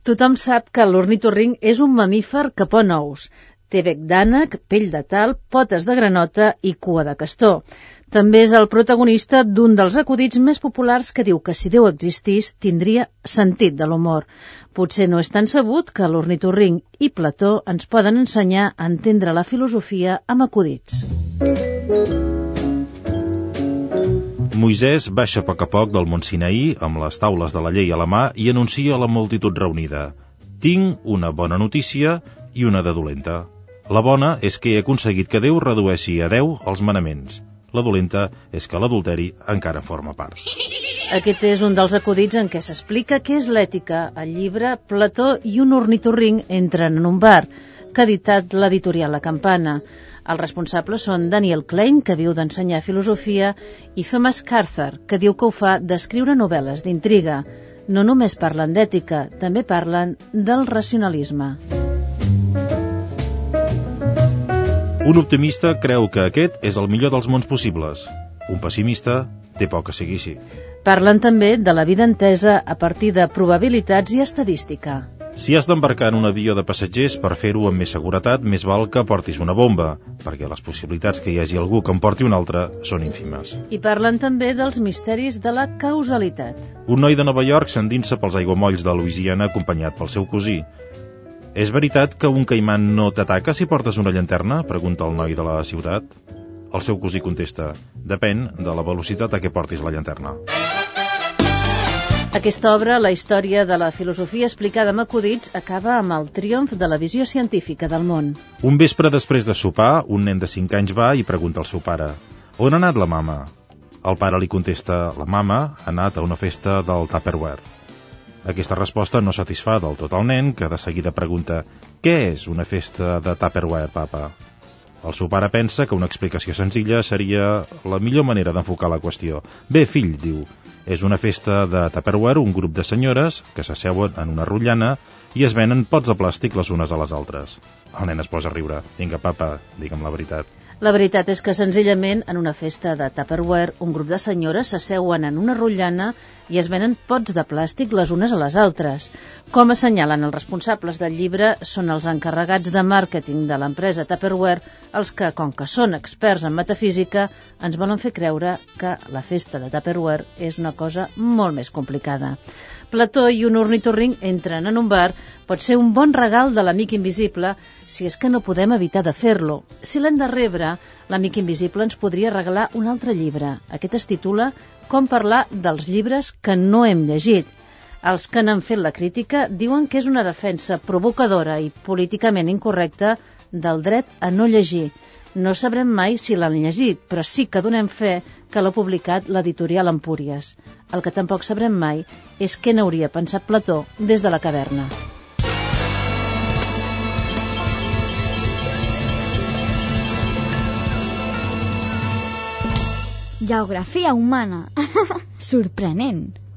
Tothom sap que l'ornitorrinc és un mamífer que pon ous. Té bec d'ànec, pell de talp, potes de granota i cua de castor. També és el protagonista d'un dels acudits més populars que diu que si Déu existís tindria sentit de l'humor. Potser no és tan sabut que l'ornitorrinc i Plató ens poden ensenyar a entendre la filosofia amb acudits. Moisès baixa a poc del mont Sinaí amb les taules de la llei a la mà i anuncia a la multitud reunida: tinc una bona notícia i una de dolenta. La bona és que he aconseguit que Déu redueixi a 10 els manaments. La dolenta és que l'adulteri encara en forma part. Aquest és un dels acudits en què s'explica què és l'ètica. Al llibre, Plató i un ornitorrinc entren en un bar, que ha editat l'editorial La Campana. Els responsables són Daniel Klein, que viu d'ensenyar filosofia, i Thomas Carter, que diu que ho fa d'escriure novel·les d'intriga. No només parlen d'ètica, també parlen del racionalisme. Un optimista creu que aquest és el millor dels mons possibles. Un pessimista té por que sigui així. Parlen també de la vida entesa a partir de probabilitats i estadística. Si has d'embarcar en un avió de passatgers, per fer-ho amb més seguretat, més val que portis una bomba, perquè les possibilitats que hi hagi algú que en porti una altra són ínfimes. I parlen també dels misteris de la causalitat. Un noi de Nova York s'endinsa pels aiguamolls de Louisiana acompanyat pel seu cosí. És veritat que un caiman no t'ataca si portes una llanterna? Pregunta el noi de la ciutat. El seu cosí contesta: depèn de la velocitat a què portis la llanterna. Aquesta obra, la història de la filosofia explicada amb acudits, acaba amb el triomf de la visió científica del món. Un vespre després de sopar, un nen de 5 anys va i pregunta al seu pare: on ha anat la mama? El pare li contesta: la mama ha anat a una festa del Tupperware. Aquesta resposta no satisfà del tot el nen, que de seguida pregunta: què és una festa de Tupperware, papa? El seu pare pensa que una explicació senzilla seria la millor manera d'enfocar la qüestió. Bé, fill, diu, és una festa de Tupperware, un grup de senyores que s'asseuen en una rotllana i es venen pots de plàstic les unes a les altres. El nen es posa a riure. Vinga, papa, digue'm la veritat. La veritat és que senzillament en una festa de Tupperware un grup de senyores s'asseuen en una rotllana i es venen pots de plàstic les unes a les altres. Com assenyalen els responsables del llibre, són els encarregats de màrqueting de l'empresa Tupperware els que, com que són experts en metafísica, ens volen fer creure que la festa de Tupperware és una cosa molt més complicada. Plató i un ornitorrinc entren en un bar pot ser un bon regal de l'amic invisible si és que no podem evitar de fer-lo. Si l'hem de rebre, l'amic invisible ens podria regalar un altre llibre. Aquest es titula Com parlar dels llibres que no hem llegit. Els que n'han fet la crítica diuen que és una defensa provocadora i políticament incorrecta del dret a no llegir. No sabrem mai si l'han llegit, però sí que donem fe que l'ha publicat l'editorial Empúries. El que tampoc sabrem mai és què n'hauria pensat Plató des de la caverna. Geografia humana. Sorprenent.